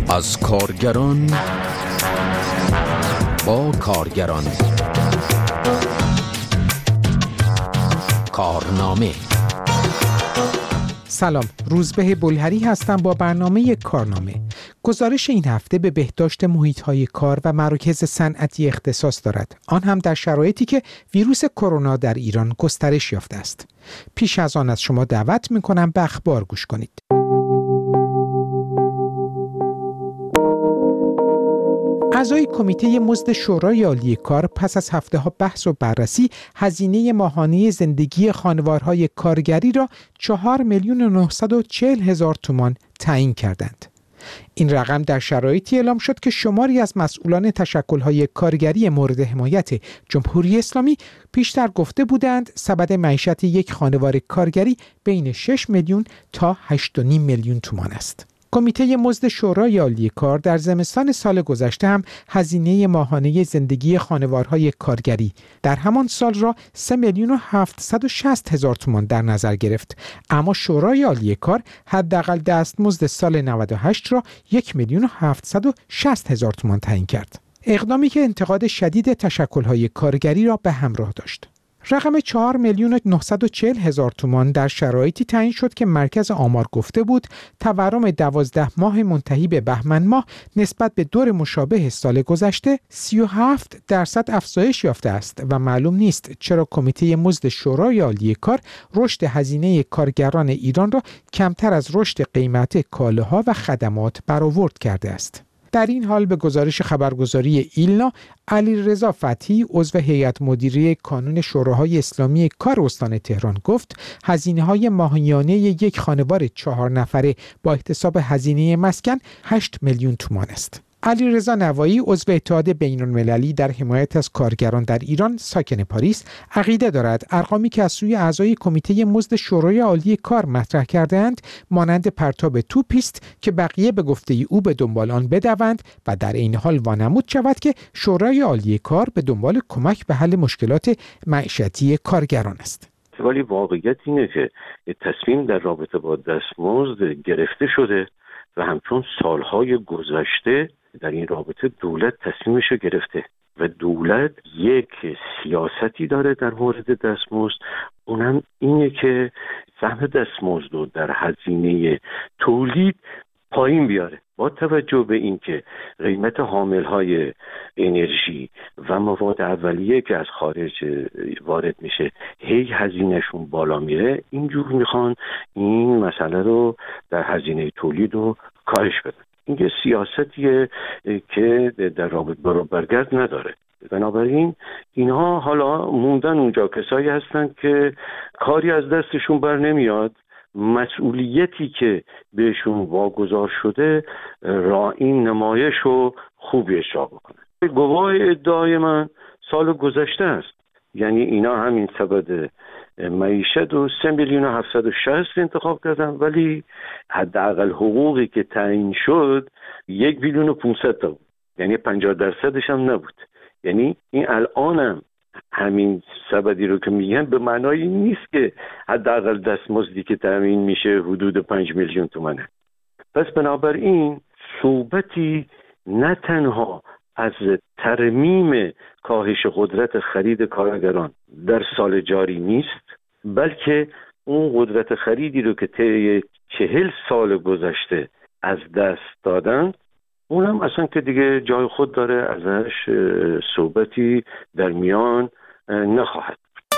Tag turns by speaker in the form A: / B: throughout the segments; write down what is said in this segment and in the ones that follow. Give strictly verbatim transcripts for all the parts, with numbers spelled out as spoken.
A: از کارگران با کارگران کارنامه.
B: سلام، روزبه بلهری هستم با برنامه کارنامه. گزارش این هفته به بهداشت محیط‌های کار و مراکز صنعتی اختصاص دارد، آن هم در شرایطی که ویروس کرونا در ایران گسترش یافته است. پیش از آن از شما دعوت می‌کنم به اخبار گوش کنید. اعضای کمیته مزد شورای عالی کار پس از هفته‌ها بحث و بررسی هزینه ماهانه زندگی خانوارهای کارگری را چهار میلیون و نهصد و چهل هزار تومان تعیین کردند. این رقم در شرایطی اعلام شد که شماری از مسئولان تشکل‌های کارگری مورد حمایت جمهوری اسلامی پیشتر گفته بودند سبد معیشت یک خانوار کارگری بین شش میلیون تا هشت و نیم میلیون تومان است. کمیته مزد شورای عالی کار در زمستان سال گذشته هم هزینه ماهانه زندگی خانوارهای کارگری در همان سال را سه میلیون و هفتصد و شصت هزار تومان در نظر گرفت، اما شورای عالی کار حداقل دستمزد سال نود و هشت را یک میلیون و هفتصد و شصت هزار تومان تعیین کرد. اقدامی که انتقاد شدید تشکل‌های کارگری را به همراه داشت. رقم چهار میلیون و نهصد و چهل هزار تومان در شرایطی تعیین شد که مرکز آمار گفته بود تورم دوازده ماه منتهی به بهمن ماه نسبت به دور مشابه سال گذشته سی و هفت درصد افزایش یافته است و معلوم نیست چرا کمیته مزد شورای عالی کار رشد هزینه کارگران ایران را کمتر از رشد قیمت کالاها و خدمات برآورد کرده است. در این حال به گزارش خبرگزاری ایلنا، علیرضا فتحی عضو هیئت مدیره کانون شوراهای اسلامی کار استان تهران گفت هزینه‌های ماهیانه یک خانوار چهار نفره با احتساب هزینه مسکن هشت میلیون تومان است. علیرضا نوایی عضو اتحاد بین‌المللی در حمایت از کارگران در ایران ساکن پاریس عقیده دارد ارقامی که از سوی اعضای کمیته مزد شورای عالی کار مطرح کرده‌اند مانند پرتاب توپی است که بقیه به گفته او به دنبال آن بدوند و در این حال وانمود شود که شورای عالی کار به دنبال کمک به حل مشکلات معیشتی کارگران است.
C: ولی واقعیت اینه که تصمیم در رابطه با دستمزد گرفته شده و همچون سالهای گذشته در این رابطه دولت تصمیمش رو گرفته و دولت یک سیاستی داره در مورد دستمزد، اونم اینه که سهم دستمزد رو در هزینه تولید پایین بیاره. با توجه به اینکه قیمت حاملهای انرژی و مواد اولیه که از خارج وارد میشه هی هزینهشون بالا میره، اینجور میخوان این مسئله رو در هزینه تولید رو کاهش بدن. این یه سیاستیه که در رابطه با برگرد نداره. بنابراین اینها حالا موندن اونجا کسایی هستن که کاری از دستشون بر نمیاد، مسئولیتی که بهشون واگذار شده را این نمایش رو خوب اجرا بکنن. گواه ادعای من سال گذشته است، یعنی اینا همین سبد معیشت و سه میلیون و هفتصد و شصت انتخاب کردن، ولی حداقل حقوقی که تعیین شد یک میلیون و پانصد تا بود، یعنی پنجاه درصدش هم نبود. یعنی این الانم همین سبدی رو که میگن به معنای نیست که حداقل دستمزدی که تامین میشه حدود پنج میلیون تومانه. پس بنابراین صحبتی نه تنها از ترمیم کاهش قدرت خرید کارگران در سال جاری نیست، بلکه اون قدرت خریدی رو که طی چهل سال گذشته از دست دادن اونم اصلا که دیگه جای خود داره، ازش صحبتی در میان نخواهد.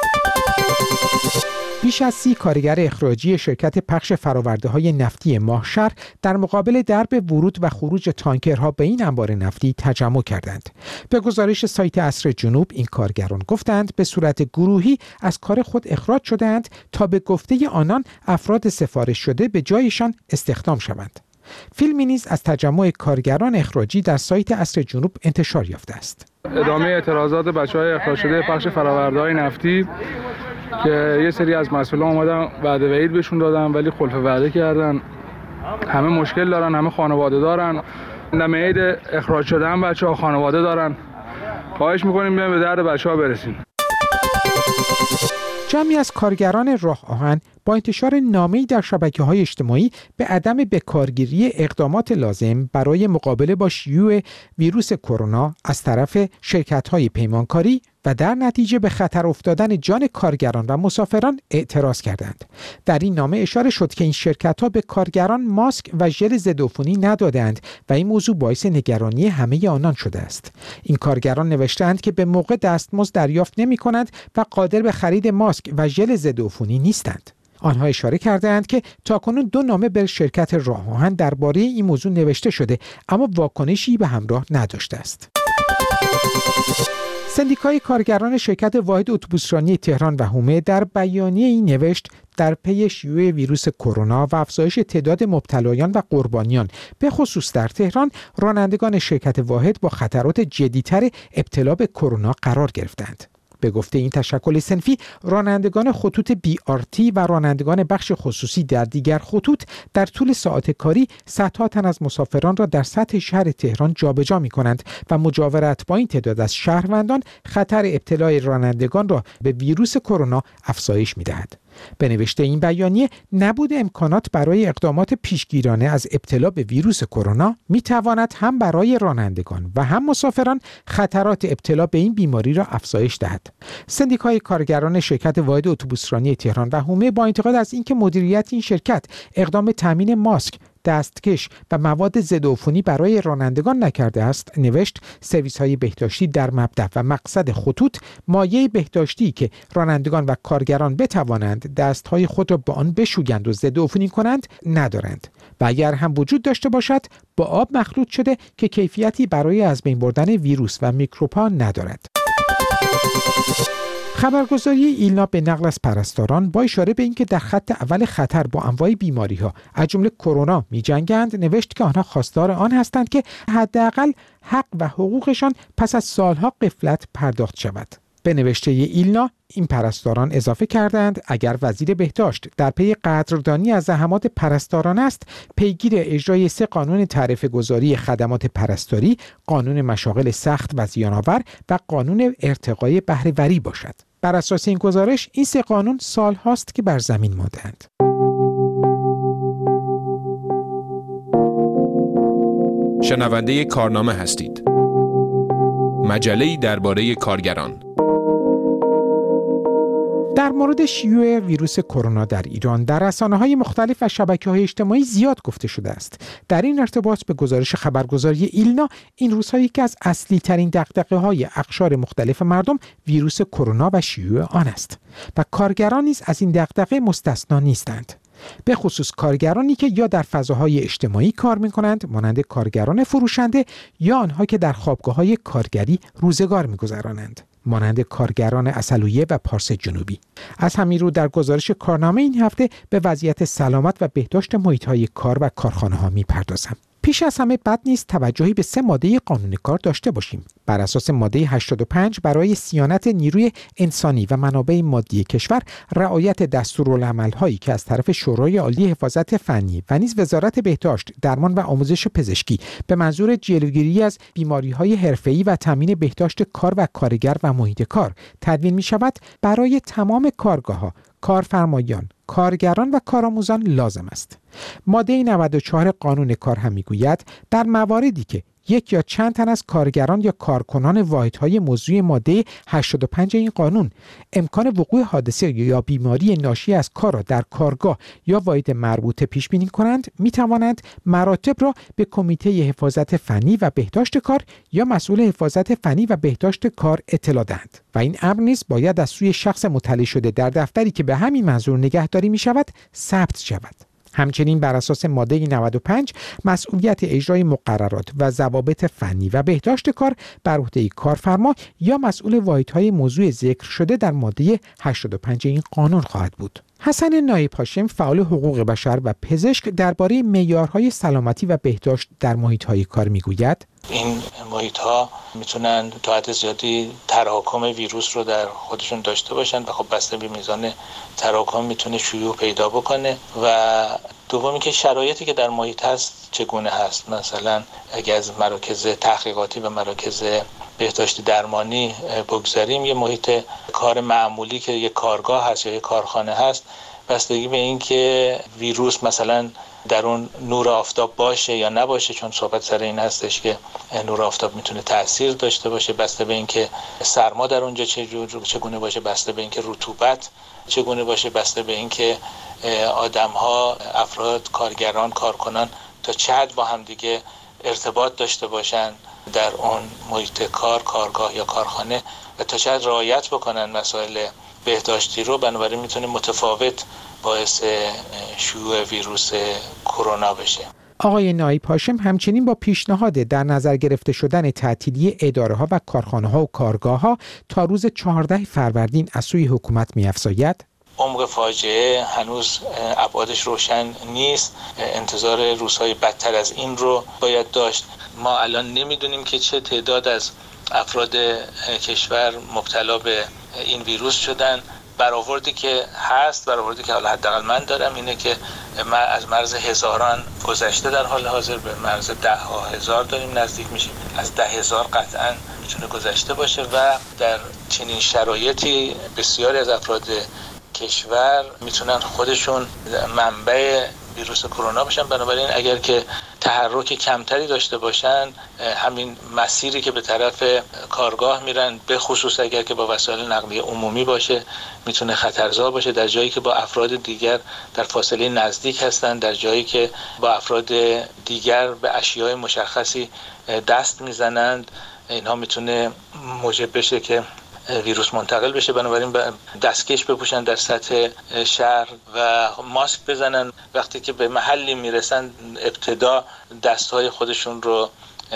B: بیش از سی کارگر اخراجی شرکت پخش فرآورده‌های نفتی ماهشهر در مقابل درب ورود و خروج تانکرها به این انبار نفتی تجمع کردند. به گزارش سایت عصر جنوب این کارگران گفتند به صورت گروهی از کار خود اخراج شدند تا به گفته آنان افراد سفارش شده به جایشان استخدام شوند. فیلمی نیز از تجمع کارگران اخراجی در سایت عصر جنوب انتشار یافته است.
D: ادامه اعتراضات بچه‌های اخراج شده پخش فرآورده‌های نفتی که یه سری از مسئولان اومدن وعده وعید بهشون دادن ولی خلف وعده کردن. همه مشکل دارن، همه خانواده دارن. دم عید اخراج شدن بچه‌ها خانواده دارن. خواهش می‌کنیم به درد بچه‌ها برسیم.
B: جمعی از کارگران راه آهن با انتشار نامه‌ای در شبکه‌های اجتماعی به عدم بکارگیری اقدامات لازم برای مقابله با شیوع ویروس کرونا از طرف شرکت‌های پیمانکاری و در نتیجه به خطر افتادن جان کارگران و مسافران اعتراض کردند. در این نامه اشاره شد که این شرکت‌ها به کارگران ماسک و ژل ضدعفونی ندادند و این موضوع باعث نگرانی همه آنان شده است. این کارگران نوشتند که به موقع دستمزد دریافت نمی‌کنند و قادر به خرید ماسک و ژل ضدعفونی نیستند. آنها اشاره کردند که تاکنون دو نامه به شرکت راه آهن درباره این موضوع نوشته شده اما واکنشی به همراه نداشته است. سندیکای کارگران شرکت واحد اتوبوسرانی تهران و حومه در بیانیه این نوشت در پی شیوع ویروس کرونا و افزایش تعداد مبتلایان و قربانیان به خصوص در تهران، رانندگان شرکت واحد با خطرات جدی‌تر ابتلا به کرونا قرار گرفتند. به گفته این تشکل صنفی، رانندگان خطوط بی آر تی و رانندگان بخش خصوصی در دیگر خطوط در طول ساعات کاری صدها تن از مسافران را در سطح شهر تهران جابجا می‌کنند و مجاورت با این تعداد از شهروندان خطر ابتلای رانندگان را به ویروس کرونا افزایش می‌دهد. به نوشته این بیانیه، نبود امکانات برای اقدامات پیشگیرانه از ابتلا به ویروس کرونا می‌تواند هم برای رانندگان و هم مسافران خطرات ابتلا به این بیماری را افزایش دهد. سندیکای کارگران شرکت واحد اتوبوسرانی تهران و حومه با انتقاد از اینکه مدیریت این شرکت اقدام تامین ماسک، دستکش و مواد ضدعفونی برای رانندگان نکرده است، نوشت سرویس‌های بهداشتی در مبدأ و مقصد خطوط مایع بهداشتی که رانندگان و کارگران بتوانند دست‌های خود را با آن بشویند و ضدعفونی کنند ندارند و اگر هم وجود داشته باشد با آب مخلوط شده که کیفیتی برای از بین بردن ویروس و میکروب‌ها ندارد. خبرگزاری ایلنا به نقل از پرستاران با اشاره به اینکه در خط اول خطر با انواع بیماری‌ها از جمله کرونا می‌جنگند، نوشت که آنها خواستار آن هستند که حداقل حق و حقوقشان پس از سالها غفلت پرداخت شود. به نوشته ایلنا، این پرستاران اضافه کردند اگر وزیر بهداشت در پی قدردانی از زحمات پرستاران است، پیگیر اجرای سه قانون تعرفه گذاری خدمات پرستاری، قانون مشاغل سخت و زیان‌آور و قانون ارتقای بهره‌وری باشد. بر اساس این گزارش، این سه قانون سال هاست که بر زمین مانده‌اند.
E: شنونده کارنامه هستید. مجله‌ای درباره کارگران.
B: در مورد شیوع ویروس کرونا در ایران در رسانه‌های مختلف و شبکه‌های اجتماعی زیاد گفته شده است. در این ارتباط به گزارش خبرگزاری ایلنا، این روزها یکی از اصلی ترین دغدغه‌های اقشار مختلف مردم ویروس کرونا و شیوع آن است و کارگران نیز از این دغدغه مستثنا نیستند. به خصوص کارگرانی که یا در فضاهای اجتماعی کار می‌کنند، مانند کارگران فروشنده، یا آنها که در خوابگاه‌های کارگری روزگار می‌گذرانند، مانند کارگران عسلویه و پارس جنوبی. از همین رو در گزارش کارنامه این هفته به وضعیت سلامت و بهداشت محیط‌های کار و کارخانه‌ها می‌پردازم. پیش از همه بد نیست توجهی به سه ماده قانون کار داشته باشیم. بر اساس ماده هشتاد و پنج برای صیانت نیروی انسانی و منابع مادی کشور، رعایت دستورالعمل‌هایی که از طرف شورای عالی حفاظت فنی و نیز وزارت بهداشت، درمان و آموزش پزشکی به منظور جلوگیری از بیماری‌های حرفه‌ای و تامین بهداشت کار و کارگر و محیط کار تدوین می‌شود، برای تمام کارگاه‌ها، کارفرمایان، کارگران و کارآموزان لازم است. ماده نود و چهار قانون کار هم میگوید در مواردی که یک یا چند تن از کارگران یا کارکنان واحدهای موضوع ماده هشتاد و پنج این قانون امکان وقوع حادثه یا بیماری ناشی از کار را در کارگاه یا واحد مربوطه پیش بینی کنند، می توانند مراتب را به کمیته حفاظت فنی و بهداشت کار یا مسئول حفاظت فنی و بهداشت کار اطلاع دهند و این امر نیز باید از سوی شخص مطلع شده در دفتری که به همین منظور نگهداری می شود ثبت شود. همچنین بر اساس ماده نود و پنج مسئولیت اجرای مقررات و ضوابط فنی و بهداشت کار بر عهده کارفرما یا مسئول واحدهای موضوع ذکر شده در ماده هشتاد و پنج این قانون خواهد بود. حسن نایب هاشم، فعال حقوق بشر و پزشک، درباره معیارهای سلامتی و بهداشت در محیط‌های کار میگوید:
F: این محیط‌ها میتونن تا حد زیادی تراکم ویروس رو در خودشون داشته باشن و خب بسته به میزان تراکم میتونه شیوع پیدا بکنه و دومی که شرایطی که در محیط هست چگونه هست. مثلا اگه از مراکز تحقیقاتی و مراکز بهداشت درمانی بگذاریم، یه محیط کار معمولی که یه کارگاه هست یا یه کارخانه هست، بستگی به این که ویروس مثلا در اون نور آفتاب باشه یا نباشه، چون صحبت سر این هستش که نور آفتاب میتونه تأثیر داشته باشه، بسته به این که سرما در اونجا چگونه باشه، بسته به این که رطوبت چگونه باشه، بسته به این که آدم‌ها، افراد، کارگران، کارکنان تا چه حد با هم دیگه ارتباط داشته باشن در اون محیط کار، کارگاه یا کارخانه و تا چه حد رعایت بکنن مسائل بهداشتی رو. بنابراین میتونه متفاوت باعث شیوع ویروس کرونا بشه.
B: آقای نایب هاشم همچنین با پیشنهاد در نظر گرفته شدن تعطیلی اداره‌ها و کارخانه‌ها و کارگاه‌ها تا روز چهاردهم فروردین از سوی حکومت می‌افزاید
F: عمق فاجعه هنوز ابعادش روشن نیست. انتظار روزهای بدتر از این رو باید داشت. ما الان نمیدونیم که چه تعداد از افراد کشور مبتلا به این ویروس شدن. برآوردی که هست، برآوردی که حالا حداقل من دارم اینه که ما از مرز هزاران گذشته، در حال حاضر به مرز ده ها هزار داریم نزدیک میشیم. از ده هزار قطعا میتونه گذشته باشه و در چنین شرایطی بسیاری از افراد کشور میتونن خودشون منبع ویروس کرونا باشن. بنابراین اگر که تحرک کمتری داشته باشن، همین مسیری که به طرف کارگاه میرن، به خصوص اگر که با وسایل نقلیه عمومی باشه، میتونه خطرزا باشه. در جایی که با افراد دیگر در فاصله نزدیک هستن، در جایی که با افراد دیگر به اشیاء مشخصی دست میزنند، اینها میتونه موجب بشه که ویروس منتقل بشه. بنابراین دستکش بپوشن در سطح شهر و ماسک بزنن. وقتی که به محلی میرسن ابتدا دستهای خودشون رو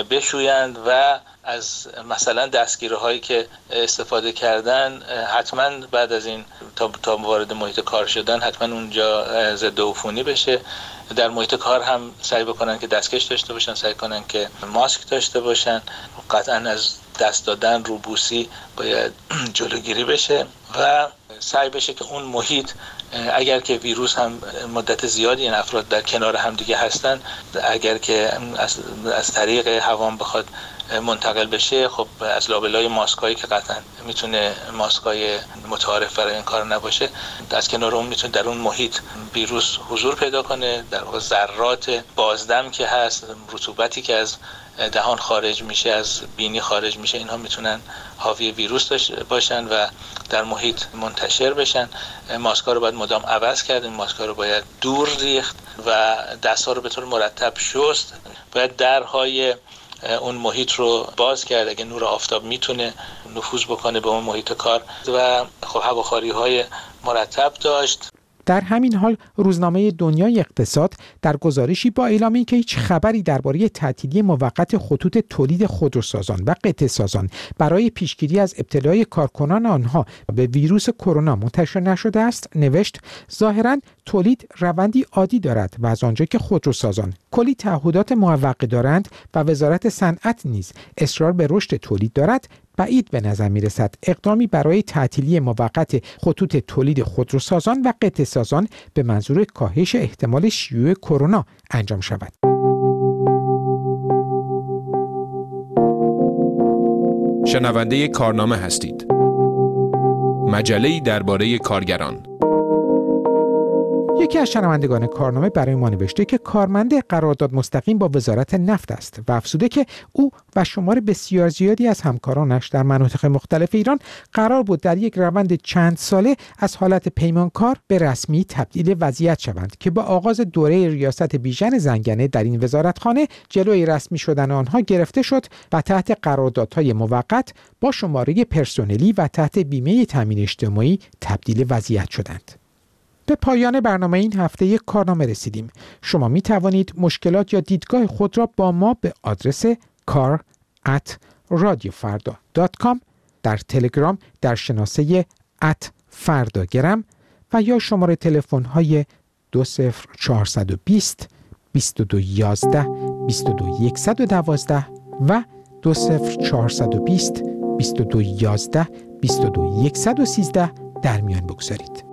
F: بشویند و از مثلا دستگیره هایی که استفاده کردن حتما بعد از این تا تا وارد محیط کار شدن حتما اونجا ضد عفونی بشه. در محیط کار هم سعی بکنن که دستکش داشته باشن، سعی کنن که ماسک داشته باشن. قطعا از دست دادن، روبوسی باید جلوگیری بشه و سعی بشه که اون محیط، اگر که ویروس هم مدت زیادی این افراد در کنار هم دیگه هستن، اگر که از, از طریق هوام بخواد منتقل بشه، خب از لابلای ماسکایی که قطعا میتونه ماسکای متعارف برای این کار نباشه، از کنار اون میتونه در اون محیط ویروس حضور پیدا کنه. در واقع ذرات بازدم که هست، رطوبتی که از دهان خارج میشه، از بینی خارج میشه، اینها میتونن حاوی ویروس باشن و در محیط منتشر بشن. ماسک‌ها رو باید مدام عوض کرد، این ماسک‌ها رو باید دور ریخت و دست‌ها رو به طور مرتب شست. باید درهای اون محیط رو باز کرد اگه نور آفتاب میتونه نفوذ بکنه به اون محیط کار و خب هواخواری‌های مرتب داشت.
B: در همین حال روزنامه دنیای اقتصاد در گزارشی با اعلام اینکه هیچ خبری درباره تعطیلی موقت خطوط تولید خودروسازان و قطعه‌سازان برای پیشگیری از ابتلای کارکنان آنها به ویروس کرونا منتشر نشده است، نوشت ظاهراً تولید روندی عادی دارد و از آنجا که خودروسازان کلی تعهدات موقت دارند و وزارت صنعت نیز اصرار به رشد تولید دارد، بعید به نظر می رسد اقدامی برای تعطیلی موقت خطوط تولید خودروسازان و قطعه‌سازان به منظور کاهش احتمال شیوع کرونا انجام شود.
E: شنونده کارنامه هستید. مجله‌ای درباره کارگران.
B: یکی از شنوندگان کارنامه برای ما نوشته که کارمند قرارداد مستقیم با وزارت نفت است و افزوده که او و شمار بسیار زیادی از همکارانش در مناطق مختلف ایران قرار بود در یک روند چند ساله از حالت پیمانکار به رسمی تبدیل وضعیت شوند که با آغاز دوره ریاست بیژن زنگنه در این وزارتخانه جلوی رسمی شدن آنها گرفته شد و تحت قراردادهای موقت با شماره پرسنلی و تحت بیمه تامین اجتماعی تبدیل وضعیت شدند. به پایان برنامه این هفته یک کارنامه رسیدیم. شما می توانید مشکلات یا دیدگاه خود را با ما به آدرس کار ات رادیو فردا دات کام در تلگرام در شناسه ات فرداگرم و یا شماره تلفن های دو صفر چهارصد و بیست بیست و دو یازده بیست و دو صد و دوازده و دو صفر چهارصد و بیست بیست و دو یازده بیست و دو صد و سیزده در میان بگذارید.